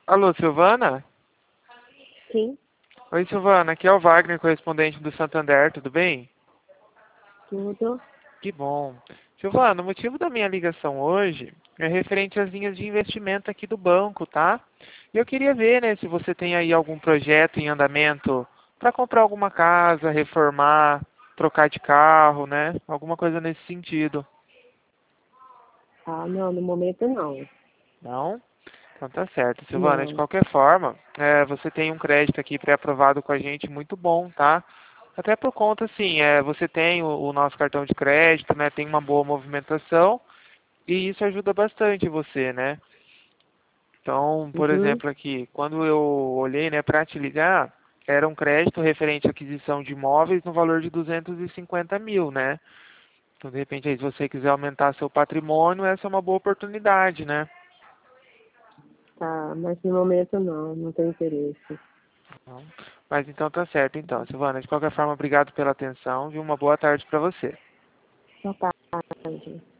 Alô, Silvana? Sim, Oi, Silvana, aqui é o Wagner, correspondente do Santander, tudo bem? tudo. Que bom. Silvana, o motivo da minha ligação hoje é referente às linhas de investimento aqui do banco, tá? E eu queria ver, né, se você tem aí algum projeto em andamento para comprar alguma casa, reformar, trocar de carro, né? Alguma coisa nesse sentido. Ah, não, no momento não. Não? Então tá certo, Silvana. De Não. qualquer forma, você tem um crédito aqui pré-aprovado com a gente muito bom, tá? Até por conta, assim, você tem o nosso cartão de crédito, né? Tem uma boa movimentação e isso ajuda bastante você, né? Então, por Uhum. exemplo, aqui, quando eu olhei, né, para te ligar, era um crédito referente à aquisição de imóveis no valor de 250 mil, né? Então, de repente, aí, se você quiser aumentar seu patrimônio, essa é uma boa oportunidade, né? Tá, mas no momento não, não tenho interesse. Não. Mas então tá certo, então. Silvana, de qualquer forma, obrigado pela atenção e uma boa tarde para você. Boa tarde.